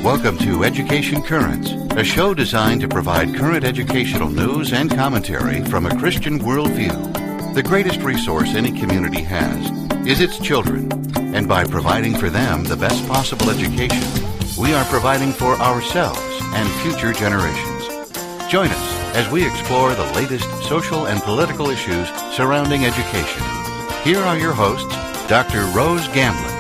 Welcome to Education Currents, a show designed to provide current educational news and commentary from a Christian worldview. The greatest resource any community has is its children, and by providing for them the best possible education, we are providing for ourselves and future generations. Join us as we explore the latest social and political issues surrounding education. Here are your hosts, Dr. Rose Gamblin.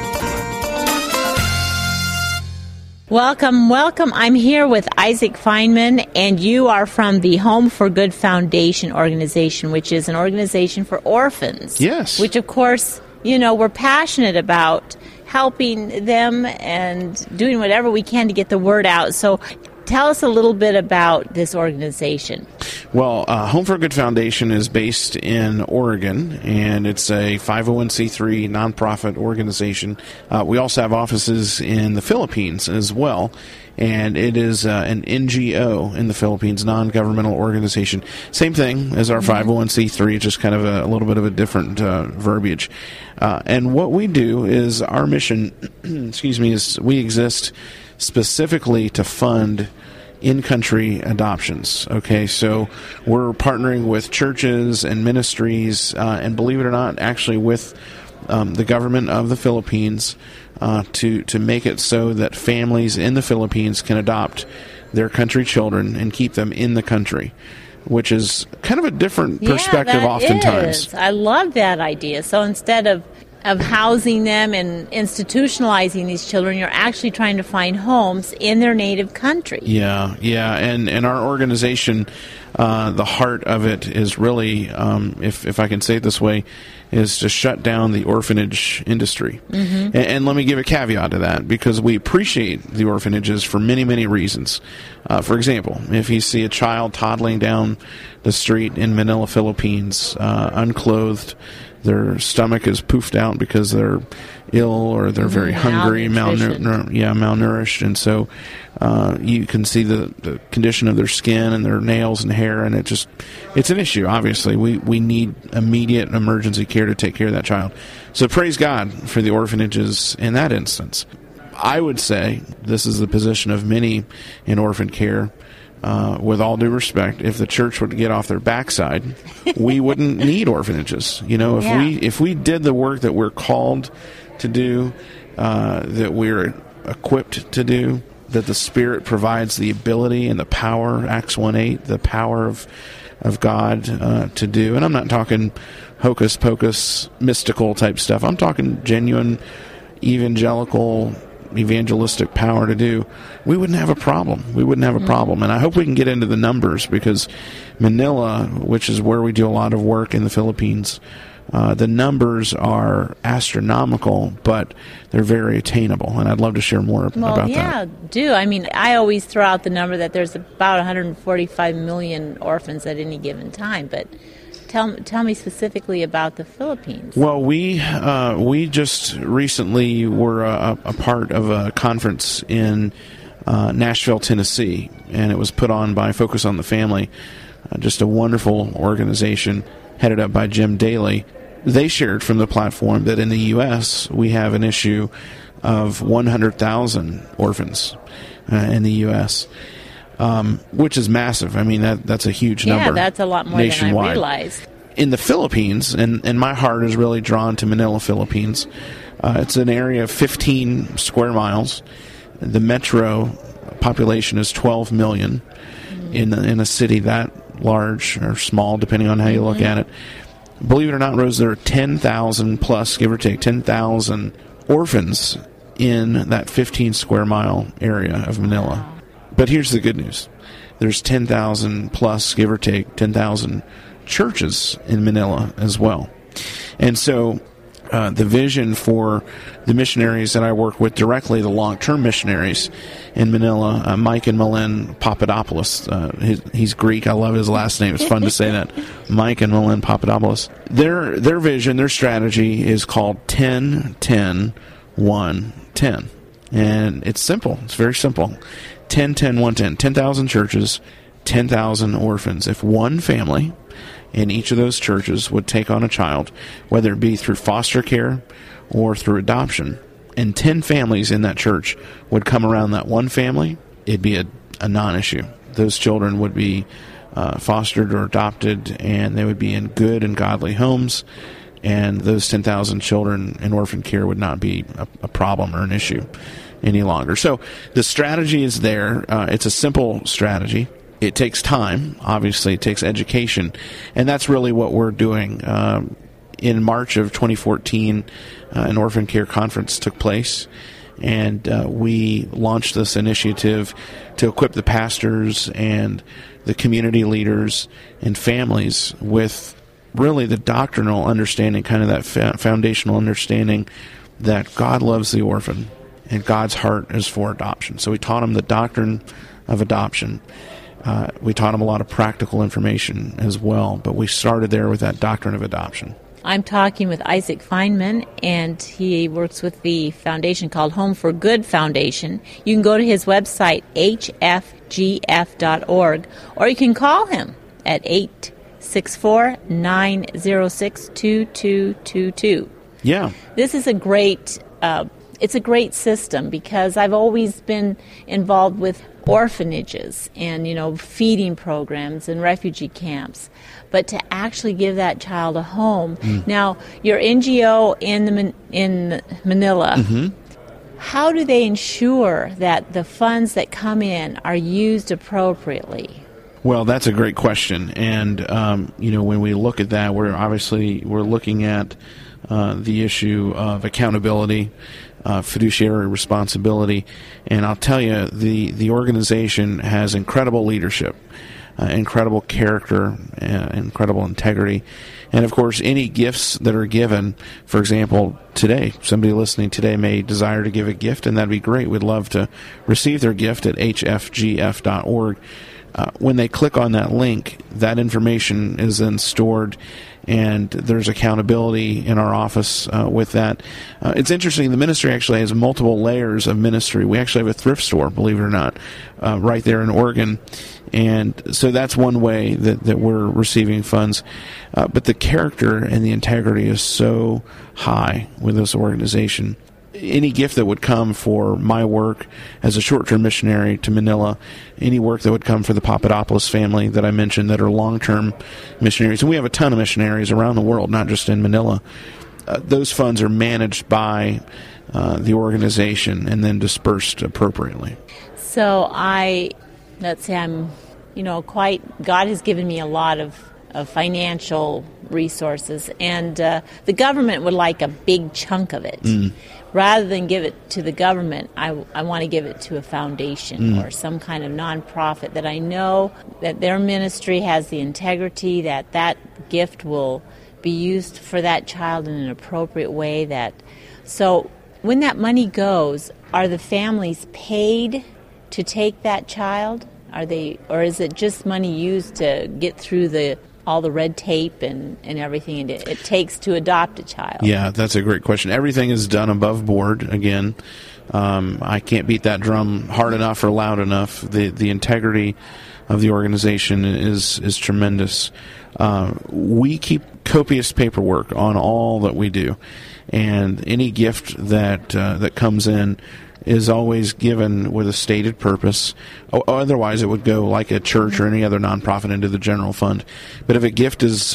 Welcome. I'm here with Isaac Feynman, and you are from the Home for Good Foundation organization, which is an organization for orphans. Yes. Which, of course, we're passionate about helping them and doing whatever we can to get the word out. So tell us a little bit about this organization. Well, Home for Good Foundation is based in Oregon, and it's a 501c3 nonprofit organization. We also have offices in the Philippines as well, and it is an NGO in the Philippines, non-governmental organization. Same thing as our 501c3, just kind of a little bit of a different verbiage. And what we do is our mission, is we exist specifically to fund in-country adoptions. Okay, so we're partnering with churches and ministries, and believe it or not, actually with the government of the Philippines to make it so that families in the Philippines can adopt their country children and keep them in the country, which is kind of a different perspective oftentimes. I love that idea. So instead of housing them and institutionalizing these children, you're actually trying to find homes in their native country. Yeah, and our organization, the heart of it is really, if I can say it this way, is to shut down the orphanage industry. Mm-hmm. And let me give a caveat to that, because we appreciate the orphanages for many, many reasons. For example, if you see a child toddling down the street in Manila, Philippines, unclothed, their stomach is poofed out because they're ill or they're very hungry, malnourished, and so you can see the condition of their skin and their nails and hair, and it's an issue. Obviously, we need immediate emergency care to take care of that child. So praise God for the orphanages in that instance. I would say this is the position of many in orphan care. With all due respect, if the church would get off their backside, we wouldn't need orphanages. If we did the work that we're called to do, that we're equipped to do, that the Spirit provides the ability and the power, Acts 1:8, the power of God to do. And I'm not talking hocus pocus, mystical type stuff. I'm talking genuine evangelistic power to do, we wouldn't have a problem. And I hope we can get into the numbers, because Manila, which is where we do a lot of work in the Philippines, the numbers are astronomical, but they're very attainable, and I'd love to share more about that. Yeah, do. I mean, I always throw out the number that there's about 145 million orphans at any given time, but Tell me specifically about the Philippines. Well, we just recently were a part of a conference in Nashville, Tennessee, and it was put on by Focus on the Family, just a wonderful organization headed up by Jim Daly. They shared from the platform that in the U.S. we have an issue of 100,000 orphans in the U.S., which is massive. I mean, that's a huge number. Yeah, that's a lot more nationwide. Than I realized. In the Philippines, and my heart is really drawn to Manila, Philippines. It's an area of 15 square miles. The metro population is 12 million in a city that large or small, depending on how you look at it. Believe it or not, Rose, there are 10,000 plus, give or take, 10,000 orphans in that 15 square mile area of Manila. Wow. But here's the good news. There's 10,000 plus, give or take, 10,000 churches in Manila as well. And so the vision for the missionaries that I work with directly, the long-term missionaries in Manila, Mike and Malin Papadopoulos. He's Greek. I love his last name. It's fun to say that. Mike and Malin Papadopoulos. Their vision, their strategy is called 10-10-1-10. And it's simple. It's very simple. 10-10-1-10. 10,000 churches, 10,000 orphans. If one family in each of those churches would take on a child, whether it be through foster care or through adoption, and 10 families in that church would come around that one family, it'd be a non-issue. Those children would be fostered or adopted, and they would be in good and godly homes, and those 10,000 children in orphan care would not be a problem or an issue any longer. So the strategy is there. It's a simple strategy. It takes time. Obviously, it takes education, and that's really what we're doing. In March of 2014, an orphan care conference took place, and we launched this initiative to equip the pastors and the community leaders and families with really the doctrinal understanding, kind of that foundational understanding that God loves the orphan and God's heart is for adoption. So we taught them the doctrine of adoption. We taught them a lot of practical information as well, but we started there with that doctrine of adoption. I'm talking with Isaac Feynman, and he works with the foundation called Home for Good Foundation. You can go to his website, hfgf.org, or you can call him at 864-906-2222. Yeah. This is a great it's a great system, because I've always been involved with orphanages and, feeding programs and refugee camps. But to actually give that child a home. Now, your NGO in Manila, how do they ensure that the funds that come in are used appropriately? Well, that's a great question. And, when we look at that, we're looking at the issue of accountability, fiduciary responsibility. And I'll tell you, the organization has incredible leadership, incredible character, incredible integrity. And, of course, any gifts that are given, for example, today, somebody listening today may desire to give a gift, and that'd be great. We'd love to receive their gift at hfgf.org. When they click on that link, that information is then stored, and there's accountability in our office with that. It's interesting, the ministry actually has multiple layers of ministry. We actually have a thrift store, believe it or not, right there in Oregon. And so that's one way that we're receiving funds. But the character and the integrity is so high with this organization. Any gift that would come for my work as a short-term missionary to Manila, any work that would come for the Papadopoulos family that I mentioned that are long-term missionaries, and we have a ton of missionaries around the world, not just in Manila, those funds are managed by the organization and then dispersed appropriately. So let's say I'm, God has given me a lot of financial resources, and the government would like a big chunk of it. Rather than give it to the government, I want to give it to a foundation or some kind of nonprofit that I know that their ministry has the integrity, that gift will be used for that child in an appropriate way. So when that money goes, are the families paid to take that child? Or is it just money used to get through all the red tape and everything it takes to adopt a child? Yeah, that's a great question. Everything is done above board. Again, I can't beat that drum hard enough or loud enough. The integrity of the organization is tremendous. We keep copious paperwork on all that we do, and any gift that comes in is always given with a stated purpose. Otherwise, it would go like a church or any other nonprofit into the general fund. But if a gift is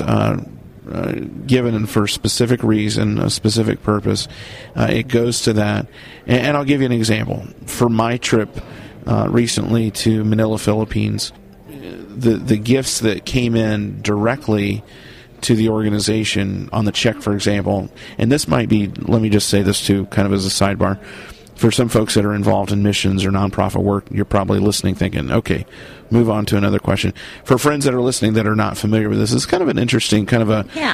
given for a specific reason, a specific purpose, it goes to that. And I'll give you an example. For my trip recently to Manila, Philippines, the gifts that came in directly to the organization on the check, for example, and this might be, let me just say this too, kind of as a sidebar, for some folks that are involved in missions or nonprofit work, you're probably listening thinking, okay, move on to another question. For friends that are listening that are not familiar with this, it's kind of an interesting kind of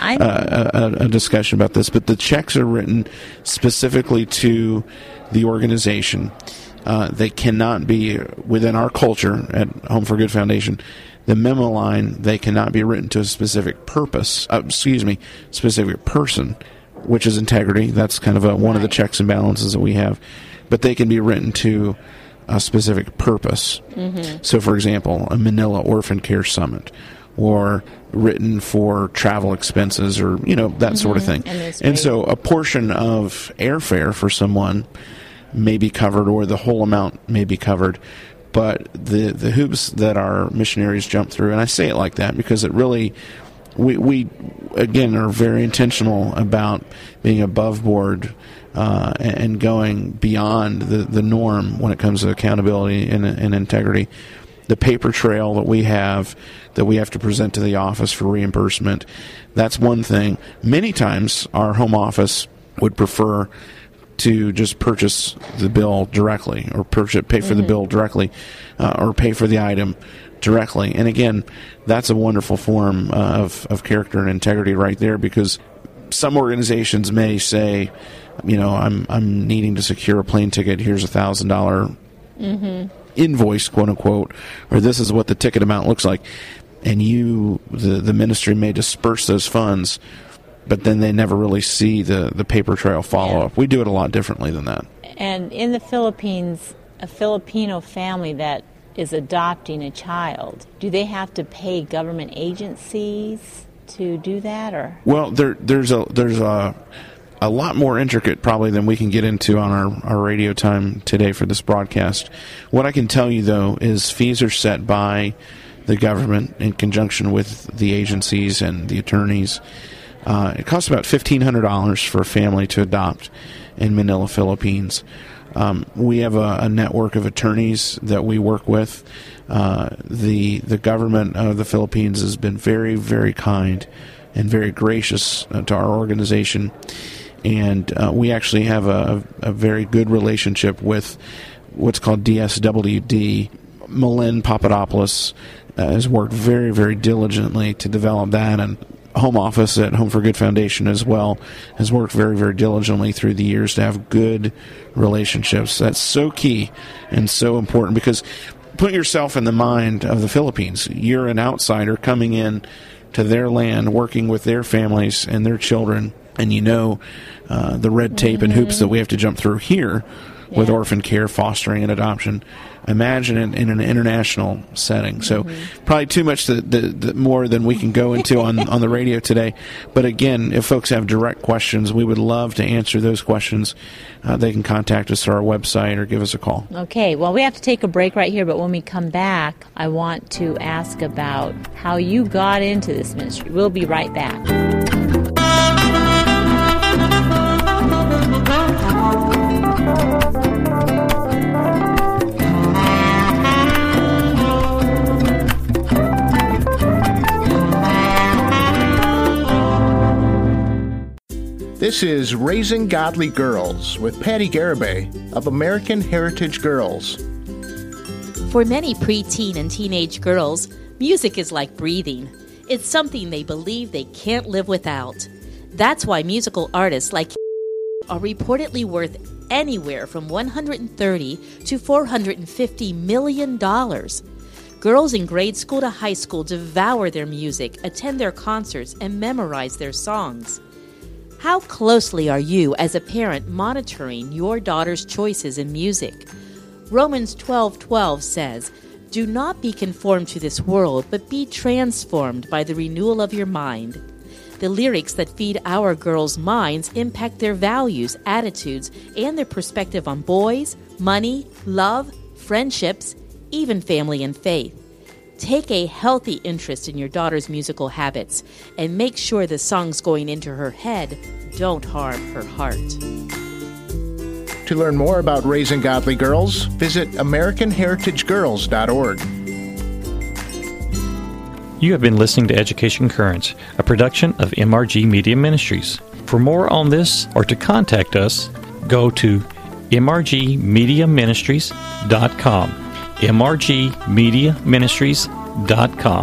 a discussion about this. But the checks are written specifically to the organization. They cannot be, within our culture at Home for Good Foundation, the memo line, they cannot be written to a specific specific person, which is integrity. That's kind of one of the checks and balances that we have. But they can be written to a specific purpose. So, for example, a Manila Orphan Care Summit, or written for travel expenses or, that sort of thing. And so a portion of airfare for someone may be covered, or the whole amount may be covered. But the hoops that our missionaries jump through, and I say it like that because it really, we again are very intentional about being above board and going beyond the norm when it comes to accountability and integrity. The paper trail that we have to present to the office for reimbursement, that's one thing. Many times our home office would prefer to just purchase the bill directly, or pay for the bill directly, or pay for the item directly. And again, that's a wonderful form of character and integrity right there, because some organizations may say, I'm needing to secure a plane ticket. Here's $1,000 invoice, quote unquote, or this is what the ticket amount looks like. And the ministry may disperse those funds, but then they never really see the paper trail follow-up. We do it a lot differently than that. And in the Philippines, a Filipino family that is adopting a child, do they have to pay government agencies to do that? Or well, there's a lot more intricate probably than we can get into on our radio time today for this broadcast. What I can tell you, though, is fees are set by the government in conjunction with the agencies and the attorneys. It costs about $1,500 for a family to adopt in Manila, Philippines. We have a network of attorneys that we work with. The government of the Philippines has been very, very kind and very gracious to our organization. And we actually have a very good relationship with what's called DSWD. Malin Papadopoulos has worked very, very diligently to develop that, and home office at Home for Good Foundation as well has worked very, very diligently through the years to have good relationships. That's so key and so important, because put yourself in the mind of the Philippines. You're an outsider coming in to their land, working with their families and their children, and the red tape and hoops that we have to jump through here with orphan care, fostering, and adoption. Imagine it in an international setting. So probably too much more than we can go into on the radio today. But again, if folks have direct questions, we would love to answer those questions. They can contact us through our website or give us a call. Okay, well, we have to take a break right here, but when we come back, I want to ask about how you got into this ministry. We'll be right back. This is Raising Godly Girls with Patty Garibay of American Heritage Girls. For many preteen and teenage girls, music is like breathing. It's something they believe they can't live without. That's why musical artists like are reportedly worth anywhere from $130 to $450 million. Girls in grade school to high school devour their music, attend their concerts, and memorize their songs. How closely are you, as a parent, monitoring your daughter's choices in music? Romans 12:12 says, "Do not be conformed to this world, but be transformed by the renewal of your mind." The lyrics that feed our girls' minds impact their values, attitudes, and their perspective on boys, money, love, friendships, even family and faith. Take a healthy interest in your daughter's musical habits and make sure the songs going into her head don't harm her heart. To learn more about Raising Godly Girls, visit AmericanHeritageGirls.org. You have been listening to Education Currents, a production of MRG Media Ministries. For more on this or to contact us, go to mrgmediaministries.com. mrgmediaministries.com.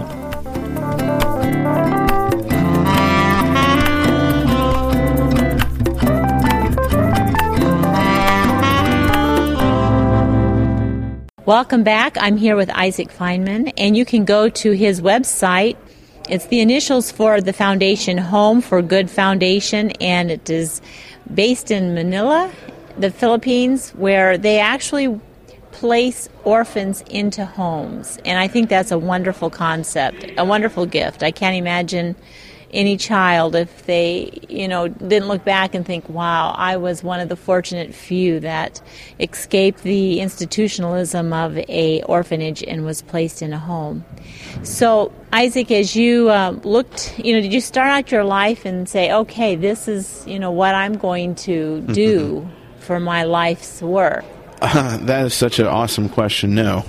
Welcome back. I'm here with Isaac Feynman, and you can go to his website. It's the initials for the foundation, Home for Good Foundation, and it is based in Manila, the Philippines, where they actually place orphans into homes. And I think that's a wonderful concept, a wonderful gift. I can't imagine any child if they, didn't look back and think, wow, I was one of the fortunate few that escaped the institutionalism of a orphanage and was placed in a home. So, Isaac, as you looked, did you start out your life and say, okay, this is, what I'm going to do for my life's work? That is such an awesome question. No,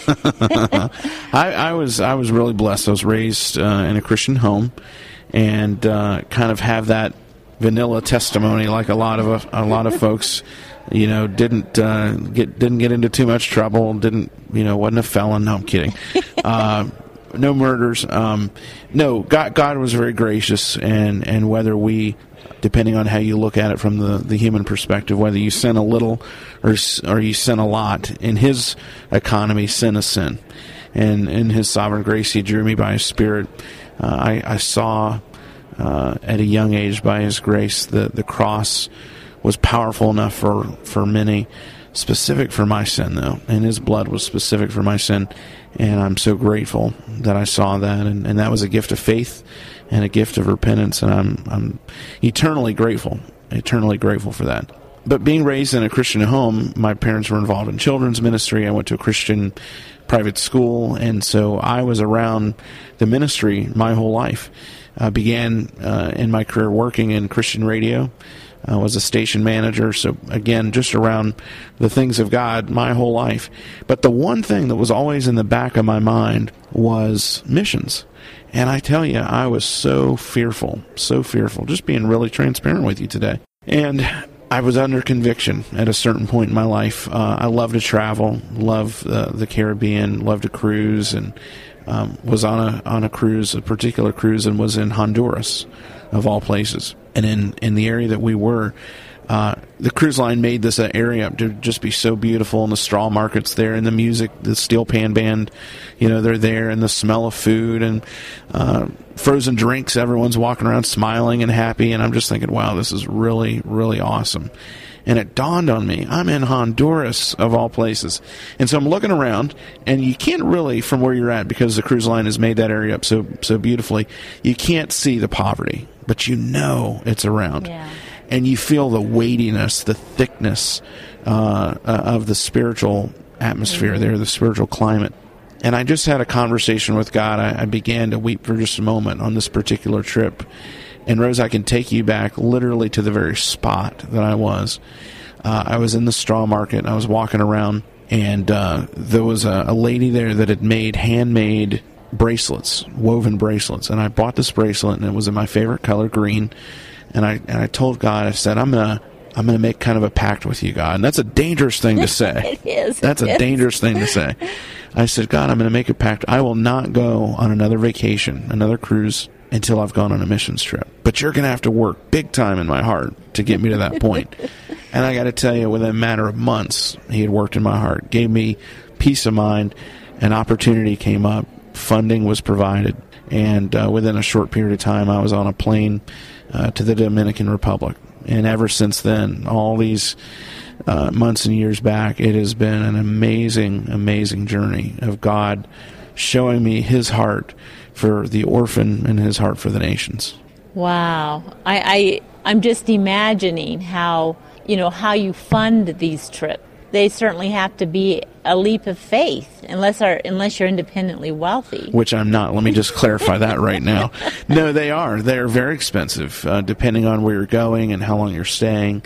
I was really blessed. I was raised in a Christian home, and kind of have that vanilla testimony, like a lot of folks. Didn't get into too much trouble. Wasn't a felon. No, I'm kidding. No murders. No, God was very gracious, and whether we, depending on how you look at it from the human perspective, whether you sin a little or you sin a lot, in His economy, sin is sin. And in His sovereign grace, He drew me by His Spirit. I saw at a young age, by His grace, the cross was powerful enough for many, specific for my sin, though. And His blood was specific for my sin. And I'm so grateful that I saw that. And that was a gift of faith and a gift of repentance. And I'm eternally grateful for that. But being raised in a Christian home, my parents were involved in children's ministry. I went to a Christian private school, and so I was around the ministry my whole life. I began in my career working in Christian radio. I was a station manager, so again, just around the things of God my whole life. But the one thing that was always in the back of my mind was missions. And I tell you, I was so fearful, just being really transparent with you today. And I was under conviction at a certain point in my life. I love to travel, love the Caribbean, love to cruise, and was on a cruise, a particular cruise, and was in Honduras, of all places. And in the area that we were, the cruise line made this area up to just be so beautiful, and the straw markets there, and the music, the steel pan band, they're there, and the smell of food, and frozen drinks. Everyone's walking around smiling and happy, and I'm just thinking, wow, this is really, really awesome. And it dawned on me, I'm in Honduras, of all places. And so I'm looking around, and you can't really, from where you're at, because the cruise line has made that area up so beautifully, you can't see the poverty, but it's around. Yeah. And you feel the weightiness, the thickness of the spiritual atmosphere there, the spiritual climate. And I just had a conversation with God. I began to weep for just a moment on this particular trip. And Rose, I can take you back literally to the very spot that I was. I was in the straw market. I was walking around, and there was a lady there that had made handmade bracelets, woven bracelets. And I bought this bracelet, and it was in my favorite color, green. And I told God, I said, I'm gonna make kind of a pact with you, God. And that's a dangerous thing to say. It is. That's a dangerous thing to say. I said, God, I'm going to make a pact. I will not go on another vacation, another cruise, until I've gone on a missions trip. But you're going to have to work big time in my heart to get me to that point. And I got to tell you, within a matter of months, He had worked in my heart, gave me peace of mind. An opportunity came up. Funding was provided. And within a short period of time, I was on a plane to the Dominican Republic. And ever since then, all these months and years back, it has been an amazing, amazing journey of God showing me His heart for the orphan and His heart for the nations. Wow. I'm just imagining how you fund these trips. They certainly have to be a leap of faith, unless you're independently wealthy. Which I'm not. Let me just clarify that right now. No, they are. They are very expensive, depending on where you're going and how long you're staying.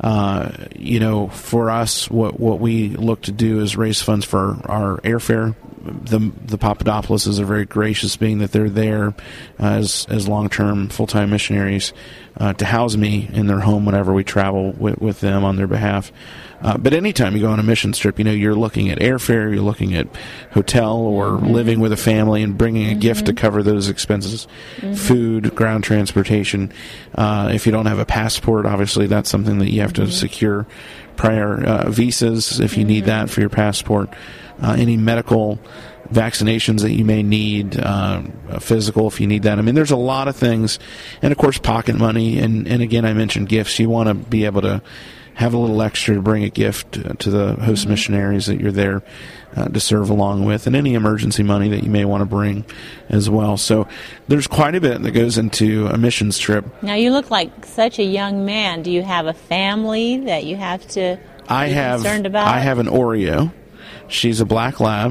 For us, what we look to do is raise funds for our airfare. The Papadopoulos are very gracious, being that they're there as long-term full-time missionaries to house me in their home whenever we travel with them on their behalf. But anytime you go on a missions trip, you're looking at airfare, you're looking at hotel or living with a family and bringing a gift to cover those expenses, food, ground transportation. If you don't have a passport, obviously that's something that you have to secure prior visas if you need that for your passport. Any medical vaccinations that you may need, physical if you need that. I mean, there's a lot of things. And, of course, pocket money. And again, I mentioned gifts. You want to be able to have a little extra to bring a gift to the host missionaries that you're there to serve along with, and any emergency money that you may want to bring as well. So there's quite a bit that goes into a missions trip. Now, you look like such a young man. Do you have a family that you have to be concerned about? I have an Oreo. She's a black lab.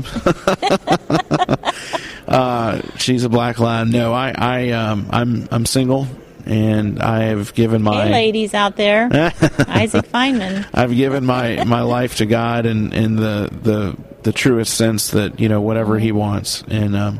She's a black lab. No, I'm single. And I have given my... Hey, ladies out there. Isaac Feynman. I've given my life to God in the truest sense that, whatever He wants. And,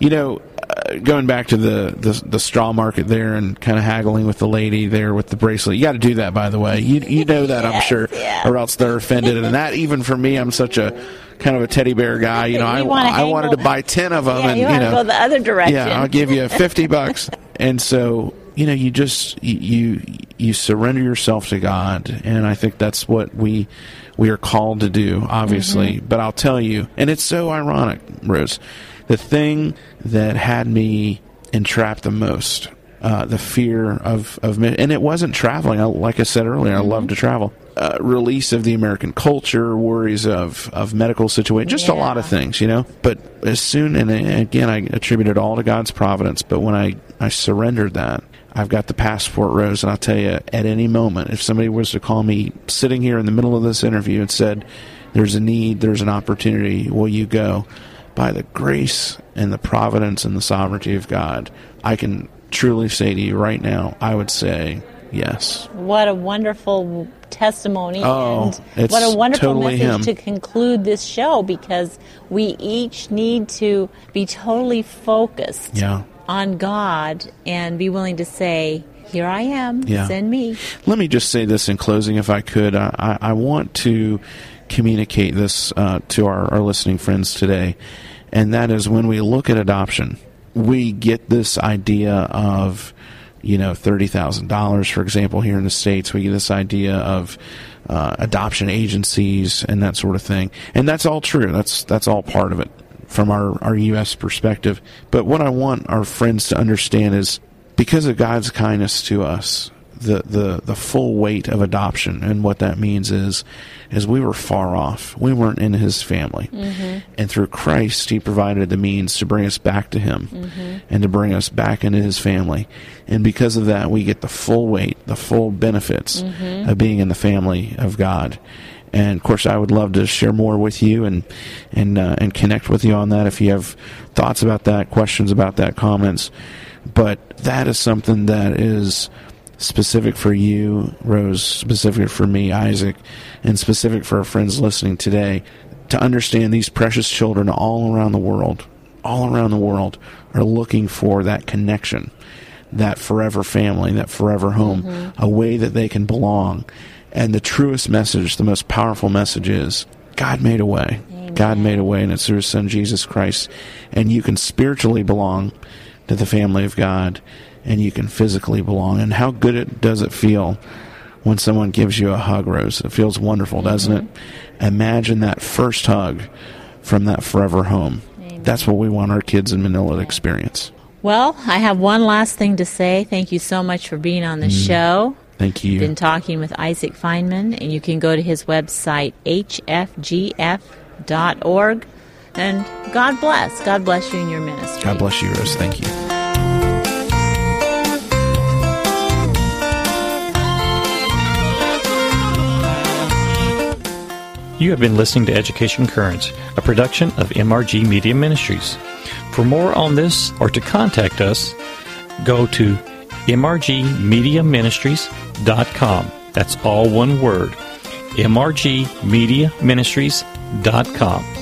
going back to the straw market there and kind of haggling with the lady there with the bracelet. You got to do that, by the way. You know that, yes, I'm sure, yeah. Or else they're offended. And that, even for me, I'm such a kind of a teddy bear guy. I wanted to buy 10 of them. Yeah, and you want to go the other direction. Yeah, I'll give you $50. And so... you just you surrender yourself to God, and I think that's what we are called to do, obviously. But I'll tell you, and it's so ironic, Rose, the thing that had me entrapped the most, the fear of and it wasn't traveling. Like I said earlier, I love to travel. Release of the American culture, worries of medical situation, just a lot of things, But as soon, and again, I attribute it all to God's providence. But when I surrendered that, I've got the passport, Rose, and I'll tell you, at any moment, if somebody was to call me sitting here in the middle of this interview and said, there's a need, there's an opportunity, will you go? By the grace and the providence and the sovereignty of God, I can truly say to you right now, I would say yes. What a wonderful testimony, and what a wonderful totally message to conclude this show, because we each need to be totally focused on God and be willing to say, here I am, send me. Let me just say this in closing, if I could. I want to communicate this to our listening friends today, and that is, when we look at adoption, we get this idea of $30,000, for example, here in the States. We get this idea of adoption agencies and that sort of thing. And that's all true. That's all part of it from our U.S. perspective. But what I want our friends to understand is, because of God's kindness to us, the full weight of adoption, and what that means is we were far off. We weren't in His family. And through Christ, He provided the means to bring us back to Him and to bring us back into His family. And because of that, we get the full weight, the full benefits of being in the family of God. And of course, I would love to share more with you and connect with you on that if you have thoughts about that, questions about that, comments. But that is something that is specific for you, Rose, specific for me, Isaac, and specific for our friends listening today, to understand these precious children all around the world are looking for that connection, that forever family, that forever home, a way that they can belong. And the truest message, the most powerful message is, God made a way. Amen. God made a way, and it's through His Son, Jesus Christ. And you can spiritually belong to the family of God, and you can physically belong. And how good does it feel when someone gives you a hug, Rose? It feels wonderful, doesn't it? Imagine that first hug from that forever home. Amen. That's what we want our kids in Manila to experience. Well, I have one last thing to say. Thank you so much for being on the show. Thank you. Been talking with Isaac Feynman, and you can go to his website, hfgf.org. And God bless. God bless you in your ministry. God bless you, Rose. Thank you. You have been listening to Education Currents, a production of MRG Media Ministries. For more on this or to contact us, go to mrgmediaministries.com. That's all one word, mrgmediaministries.com.